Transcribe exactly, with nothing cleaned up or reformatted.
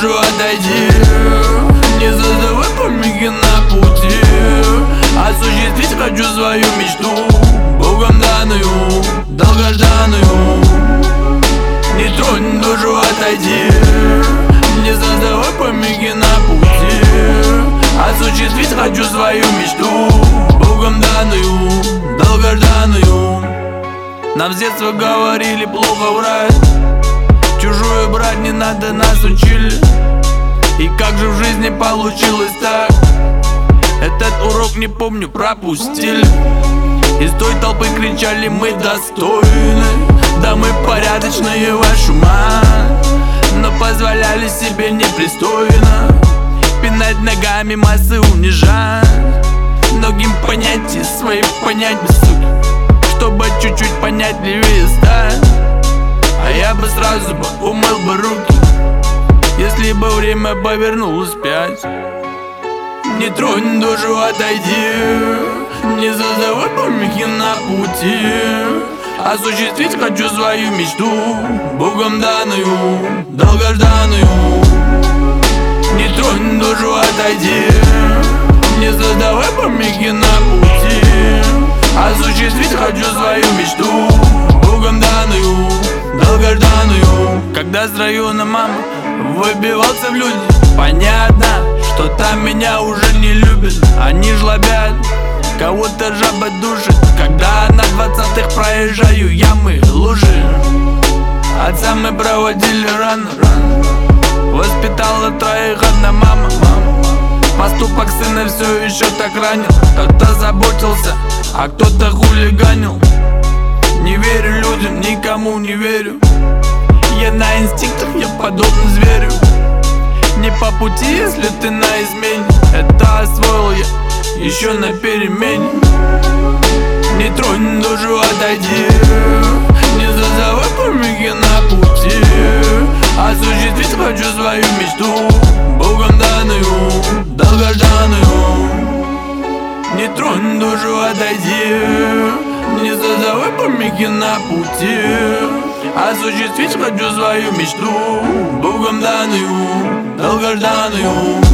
душу отойди, не создавай помехи на пути. Осуществить хочу свою мечту, Богом данную, долгожданную. Не тронь душу, отойди, не создавай помехи на пути. Осуществить хочу свою мечту, Богом данную, долгожданную. Нам с детства говорили плохо врать, чужую брать не надо, нас учили. И как же в жизни получилось так? Этот урок, не помню, пропустили. Из той толпы кричали: мы достойны, да мы порядочные, вашу мать. Но позволяли себе непристойно пинать ногами, массы унижать. Многим понятия свои понять без сути, чтобы чуть-чуть понятливее стать. А я бы сразу бы умыл бы руки, если бы время повернулось вспять. Не тронь душу, отойди, не создавай помехи на пути. Осуществить хочу свою мечту, Богом данную, долгожданную. Не тронь душу, отойди, не создавай помехи на пути. Осуществить хочу свою мечту, Богом данную, долгожданную. Когда с района мама выбивался в люди, понятно, что там меня уже не любят. Они жлобят, кого-то жаба душит. Когда на двадцатых проезжаю ямы, лужи, отца мы проводили рано, рано. Воспитала троих одна мама, мама. Поступок сына все еще так ранил. Кто-то заботился, а кто-то хулиганил. Не верю людям, никому не верю. Я на инстинктах, я подобен зверю. Не по пути, если ты на измене. Это освоил я еще на перемене. Не тронь душу, отойди, не создавай помехи на пути. Осуществить хочу свою мечту, Богом данную, долгожданную. Не тронь душу, отойди, не создавай помехи на пути. Осуществить хочу свою мечту, Богом данную, долгожданную.